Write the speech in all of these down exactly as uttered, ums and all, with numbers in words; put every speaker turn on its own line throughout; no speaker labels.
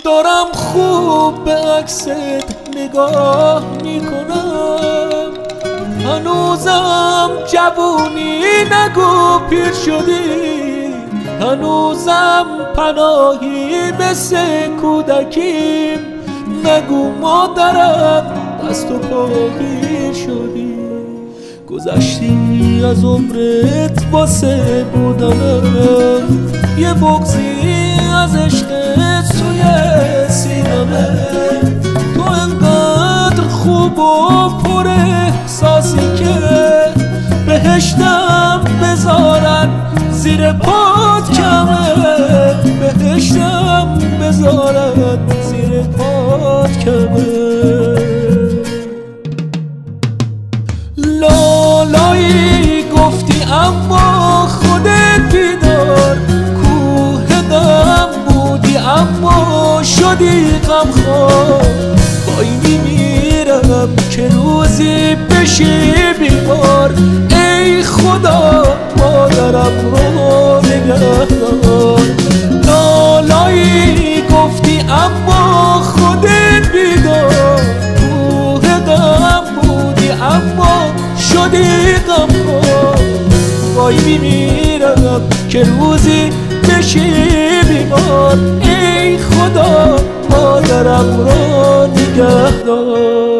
دارم خوب به عکست نگاه میکنم، هنوزم جوونی نگو پیر شدی، هنوزم پناهی مثل کودکیم، نگو مادرم دست و پاگیر شدی. گذشتی از عمرت واسه بودنم، یه بغضی از عشقت توی سینمه. تو انقدر خوب و پر احساسی که بهشتم بذارن زیر پات کمه، بهشتم بذارن زیر پات کمه. لالایی گفتی اما خودت بیدار، کوه غم بودی اما شدی غمخوار. وای میمیرم که روزی بشی بیمار، ای خدا مادرم رو نگه دار. لالایی گفتی اما خودت بیدار، کوه غم بودی اما شدی غمخوار. وای میمیرم که روزی بشی بیمار، ای خدا مادرم رو نگه دار.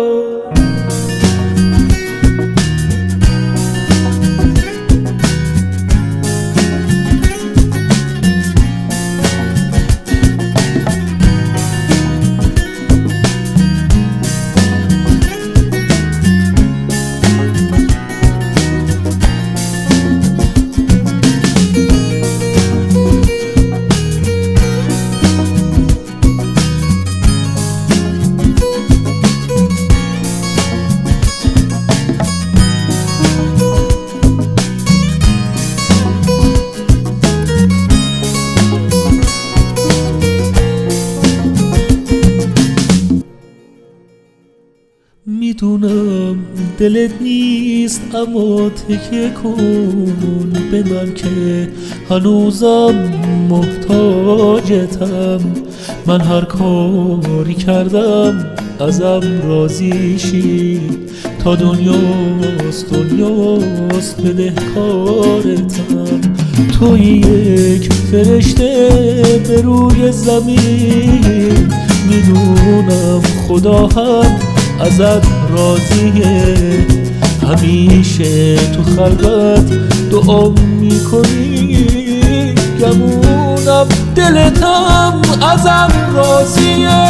میدونم دلت نیست اما تکیه کن به من که هنوزم محتاجتم. من هر کاری کردم ازم راضی شی، تا دنیاست دنیاست بدهکارتم. توی یک فرشته به روی زمین، میدونم خدا هم ازت راضیه. همیشه تو خلوت دعا میکنی، گمونم دلتم ازم راضیه.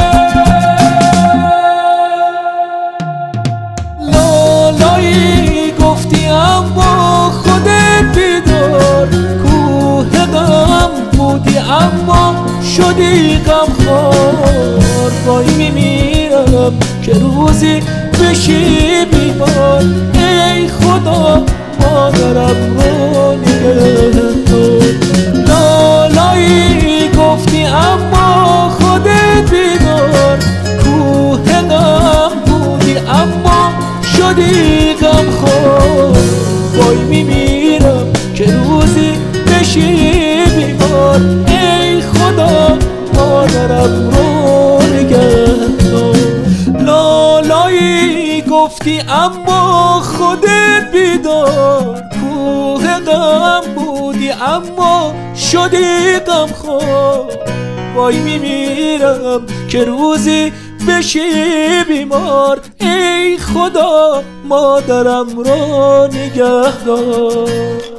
لالایی گفتی اما خودت بیدار، کوه غم بودی اما شدی غمخوار. وای میمیرم که روزی بشی بیمار، ای خدا مادرم رو نگه دار. لالایی گفتی اما خودت بیدار، کوه غم بودی اما شدی غمخوار. وای میمیرم که روزی بشی بیمار، ای خدا مادرم رو نگه دار. لالایی گفتی اما خودت بیدار، کوه غم بودی اما شدی غمخوار. وای میمیرم که روزی بشی بیمار، ای خدا مادرم رو نگه دار.